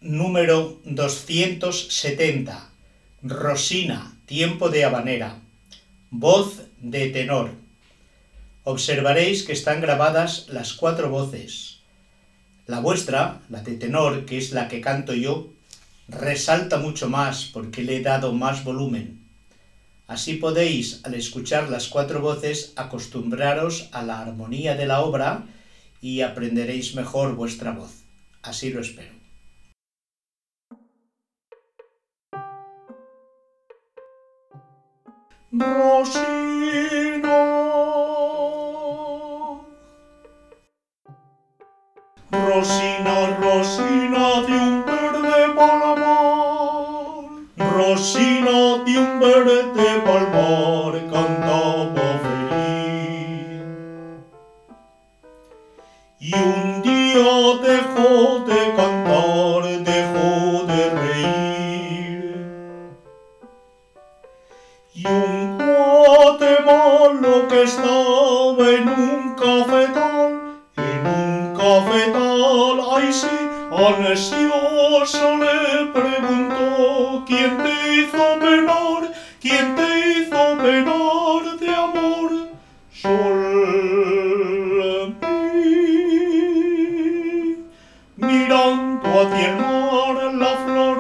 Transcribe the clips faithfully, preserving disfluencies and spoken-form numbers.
número doscientos setenta. Rosina, tiempo de habanera. Voz de tenor. Observaréis que están grabadas las cuatro voces. La vuestra, la de tenor, que es la que canto yo, resalta mucho más porque le he dado más volumen. Así podéis, al escuchar las cuatro voces, acostumbraros a la armonía de la obra y aprenderéis mejor vuestra voz. Así lo espero. Rosina, Rosina, Rosina de un verde palmar, Rosina de un verde palmar cantaba feliz. Y un día dejó de cantar, dejó de reír. Y un cuate malo que estaba en un cafetal, en un cafetal, ay sí, ansioso le preguntó: ¿quién te hizo penar? ¿Quién te hizo penar de amor? Sol mí, mirando hacia el mar la flor.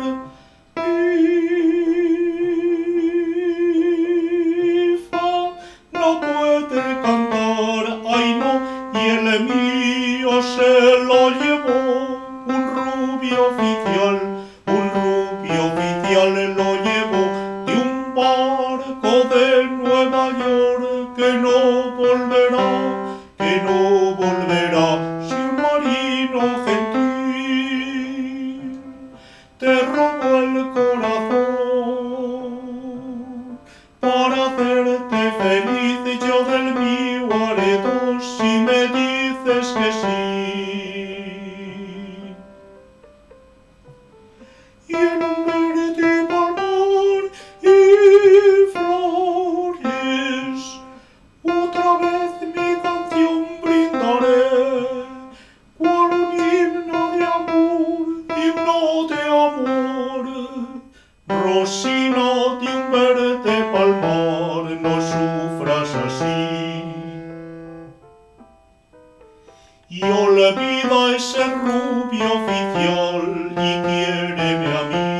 No puede cantar, ay no, y el mío se lo llevó un rubio oficial, un rubio oficial lo llevó de un barco de Nueva York que no volverá, que no volverá, si un marino gentil te robó el corazón para hacerte feliz. Yo del mío haré dos si me dices que sí. Y en un verde palmar y flores, otra vez mi canción brindaré, cual un himno de amor, himno de amor. Rosina de un verde palmar, no sufras así. Y olvida ese rubio oficial y quiéreme a mí.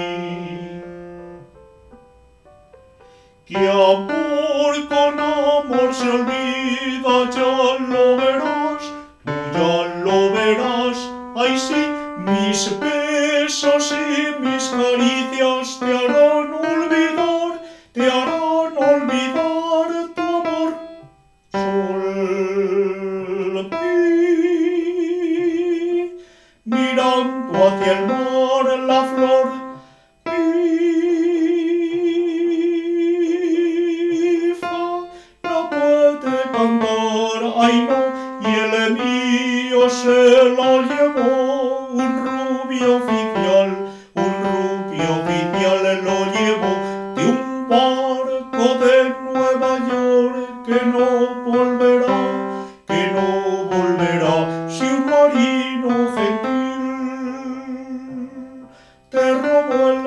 Que amor con amor se olvida, ya lo verás, tú ya lo verás. Ay sí, mis besos y mis caricias te harán olvidar, te harán olvidar tu amor. Sol mí, mirando hacia el mar la flor. No puede cantar, ay no, y el mío se lo llevó un rubio oficial, un rubio oficial lo llevó de un barco de Nueva York que no volverá, que no volverá, si un marino gentil te robó el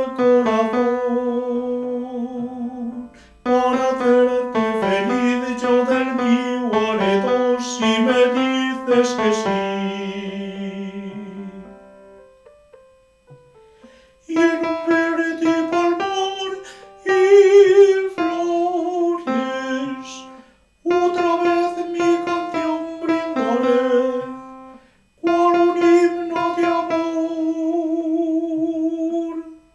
corazón para hacerte feliz. Yo del mío haré dos si me dices que sí. Y en un verde palmar y flores, otra vez mi canción brindaré, cual un himno de amor.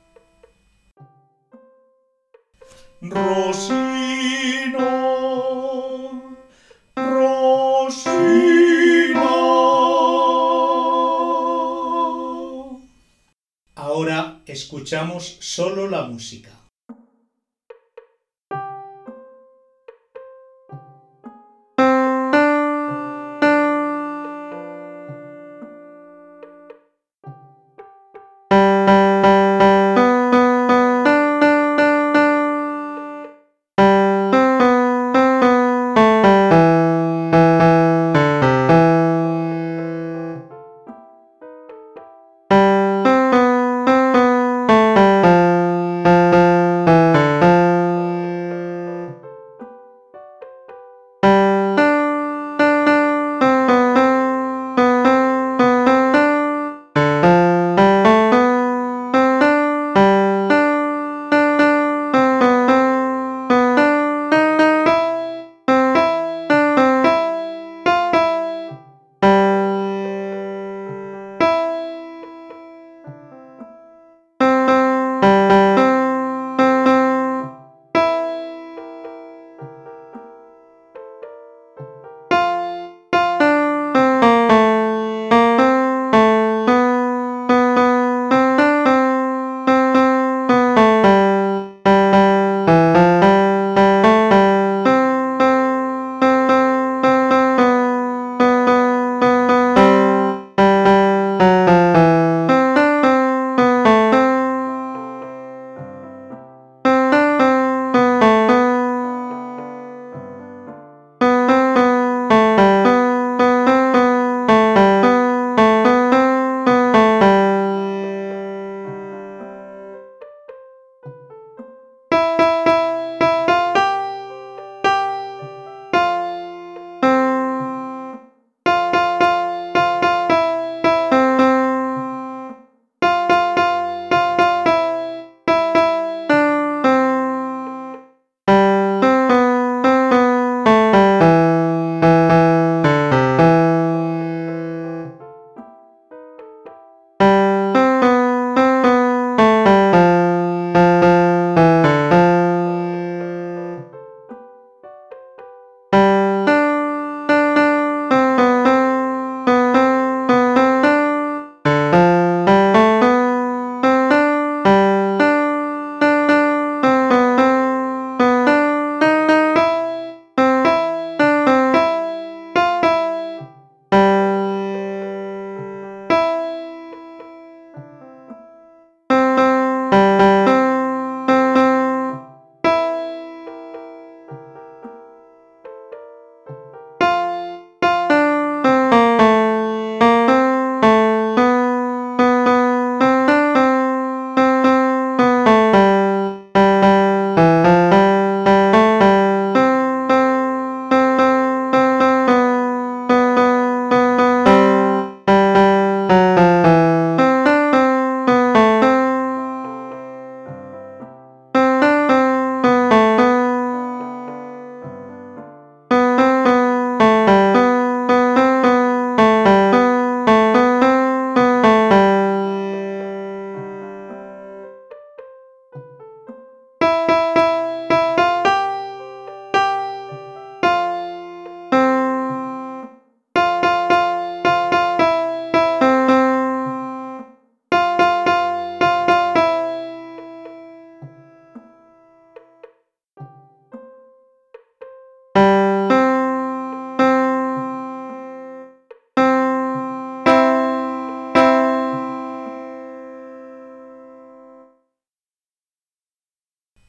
Rosina, Rosina. Ahora escuchamos solo la música.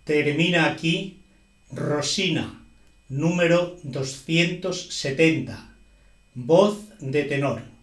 Termina aquí Rosina, número doscientos setenta, voz de tenor.